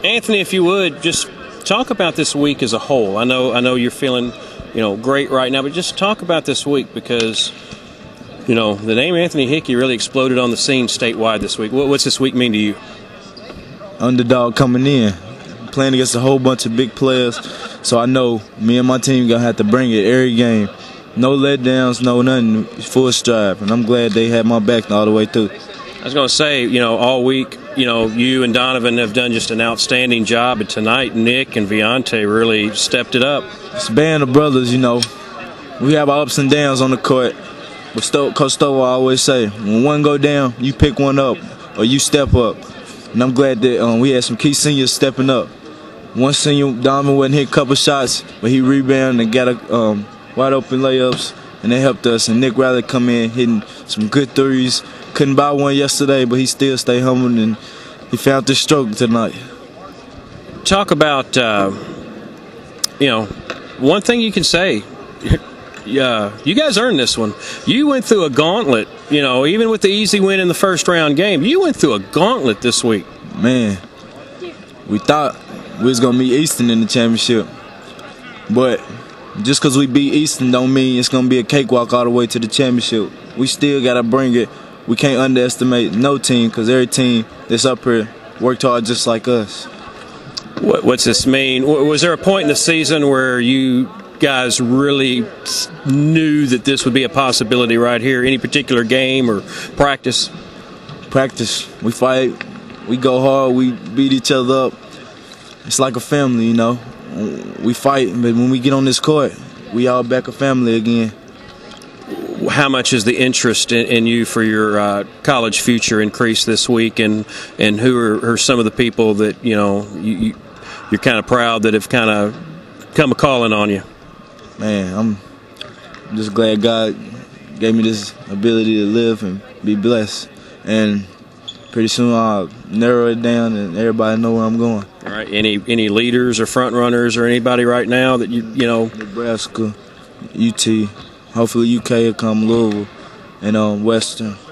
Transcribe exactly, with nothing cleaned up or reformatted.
Anthony, if you would, just talk about this week as a whole. I know I know you're feeling, you know, great right now, but just talk about this week because, you know, the name Anthony Hickey really exploded on the scene statewide this week. What's this week mean to you? Underdog coming in, playing against a whole bunch of big players, so I know me and my team going to have to bring it every game. No letdowns, no nothing, full strive, and I'm glad they had my back all the way through. I was going to say, you know, all week, you know, you and Donovan have done just an outstanding job, and tonight Nick and Viante really stepped it up. It's a band of brothers, you know. We have our ups and downs on the court, but Sto- Coach Stowe always say, when one go down, you pick one up or you step up. And I'm glad that um, we had some key seniors stepping up. One senior, Donovan, wasn't hit a couple shots, but he rebounded and got a um, wide open layups, and they helped us. And Nick Riley come in hitting some good threes. Couldn't buy one yesterday, but he still stayed humble, and he found this stroke tonight. Talk about, uh, you know, one thing you can say. Yeah, you guys earned this one. You went through a gauntlet, you know, even with the easy win in the first round game. You went through a gauntlet this week. Man, we thought we was going to meet Easton in the championship. But just because we beat Easton don't mean it's going to be a cakewalk all the way to the championship. We still got to bring it. We can't underestimate no team because every team that's up here worked hard just like us. What, what's this mean? Was there a point in the season where you guys really knew that this would be a possibility right here? Any particular game or practice? Practice. We fight. We go hard. We beat each other up. It's like a family, you know. We fight, but when we get on this court, we all back a family again. How much is the interest in, in you for your uh, college future increased this week, and and who are, are some of the people that you know you, you, you're kind of proud that have kind of come a calling on you? Man, I'm just glad God gave me this ability to live and be blessed. And pretty soon I'll narrow it down and everybody know where I'm going. All right. Any any leaders or front runners or anybody right now that you you know? Nebraska, U T, hopefully U K will come, Louisville, and um, Western.